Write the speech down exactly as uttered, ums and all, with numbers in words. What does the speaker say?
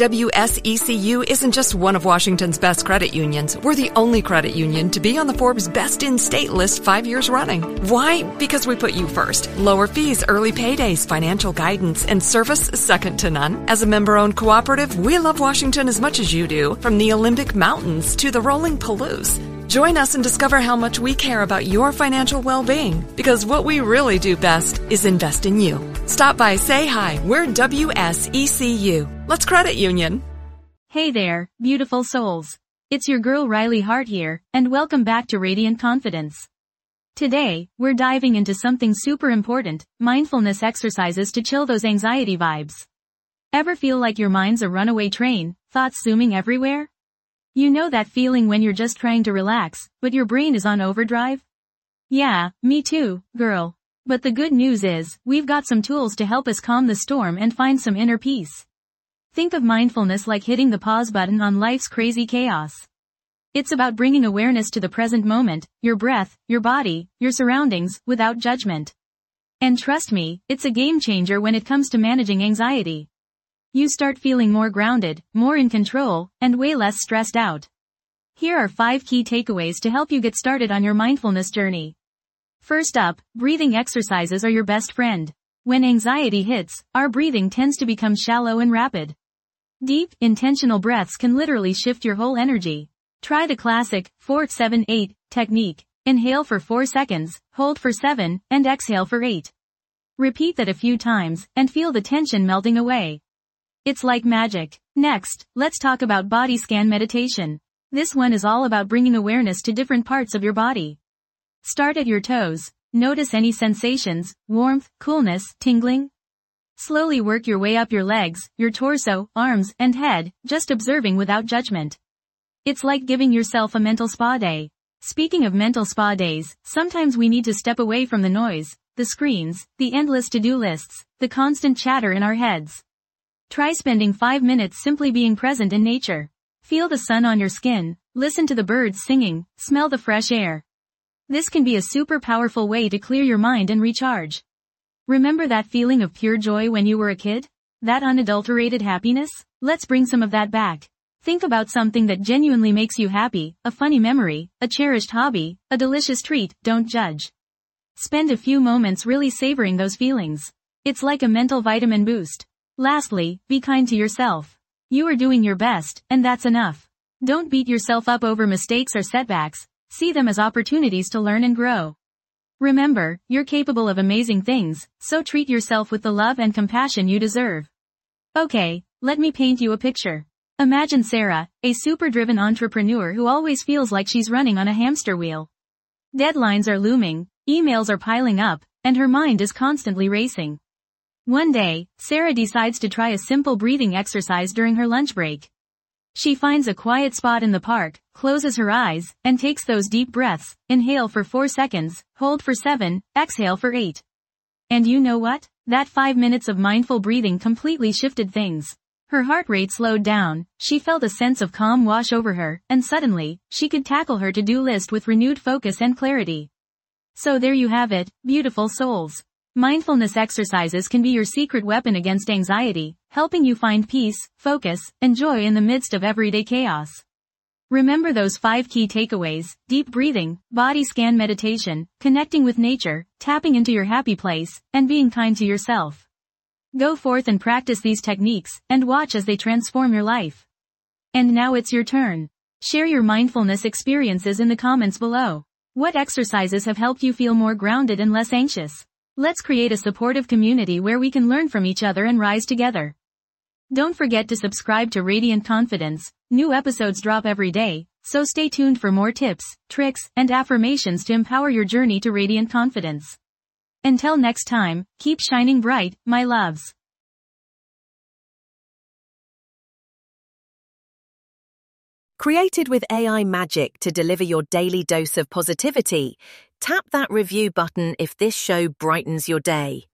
W S E C U isn't just one of Washington's best credit unions. We're the only credit union to be on the Forbes Best in State list five years running. Why? Because we put you first. Lower fees, early paydays, financial guidance, and service second to none. As a member-owned cooperative, we love Washington as much as you do, from the Olympic Mountains to the rolling Palouse. Join us and discover how much we care about your financial well-being, because what we really do best is invest in you. Stop by, say hi. We're W S E C U. Let's credit union. Hey there, beautiful souls. It's your girl Riley Hart here, and welcome back to Radiant Confidence. Today, we're diving into something super important, mindfulness exercises to chill those anxiety vibes. Ever feel like your mind's a runaway train, thoughts zooming everywhere? You know that feeling when you're just trying to relax, but your brain is on overdrive? Yeah, me too, girl. But the good news is, we've got some tools to help us calm the storm and find some inner peace. Think of mindfulness like hitting the pause button on life's crazy chaos. It's about bringing awareness to the present moment, your breath, your body, your surroundings, without judgment. And trust me, it's a game changer when it comes to managing anxiety. You start feeling more grounded, more in control, and way less stressed out. Here are five key takeaways to help you get started on your mindfulness journey. First up, breathing exercises are your best friend. When anxiety hits, our breathing tends to become shallow and rapid. Deep, intentional breaths can literally shift your whole energy. Try the classic four seven eight technique. Inhale for four seconds, hold for seven, and exhale for eight. Repeat that a few times, and feel the tension melting away. It's like magic. Next, let's talk about body scan meditation. This one is all about bringing awareness to different parts of your body. Start at your toes. Notice any sensations, warmth, coolness, tingling. Slowly work your way up your legs, your torso, arms, and head, just observing without judgment. It's like giving yourself a mental spa day. Speaking of mental spa days, sometimes we need to step away from the noise, the screens, the endless to-do lists, the constant chatter in our heads. Try spending five minutes simply being present in nature. Feel the sun on your skin, listen to the birds singing, smell the fresh air. This can be a super powerful way to clear your mind and recharge. Remember that feeling of pure joy when you were a kid? That unadulterated happiness? Let's bring some of that back. Think about something that genuinely makes you happy, a funny memory, a cherished hobby, a delicious treat. Don't judge. Spend a few moments really savoring those feelings. It's like a mental vitamin boost. Lastly, be kind to yourself. You are doing your best, and that's enough. Don't beat yourself up over mistakes or setbacks. See them as opportunities to learn and grow. Remember, you're capable of amazing things, so treat yourself with the love and compassion you deserve. Okay, let me paint you a picture. Imagine Sarah, a super-driven entrepreneur who always feels like she's running on a hamster wheel. Deadlines are looming, emails are piling up, and her mind is constantly racing. One day, Sarah decides to try a simple breathing exercise during her lunch break. She finds a quiet spot in the park, closes her eyes, and takes those deep breaths. Inhale for four seconds, hold for seven, exhale for eight. And you know what? That five minutes of mindful breathing completely shifted things. Her heart rate slowed down, she felt a sense of calm wash over her, and suddenly, she could tackle her to-do list with renewed focus and clarity. So there you have it, beautiful souls. Mindfulness exercises can be your secret weapon against anxiety, helping you find peace, focus, and joy in the midst of everyday chaos. Remember those five key takeaways: deep breathing, body scan meditation, connecting with nature, tapping into your happy place, and being kind to yourself. Go forth and practice these techniques, and watch as they transform your life. And now it's your turn. Share your mindfulness experiences in the comments below. What exercises have helped you feel more grounded and less anxious? Let's create a supportive community where we can learn from each other and rise together. Don't forget to subscribe to Radiant Confidence. New episodes drop every day, so stay tuned for more tips, tricks, and affirmations to empower your journey to radiant confidence. Until next time, keep shining bright, my loves. Created with A I magic to deliver your daily dose of positivity, tap that review button if this show brightens your day.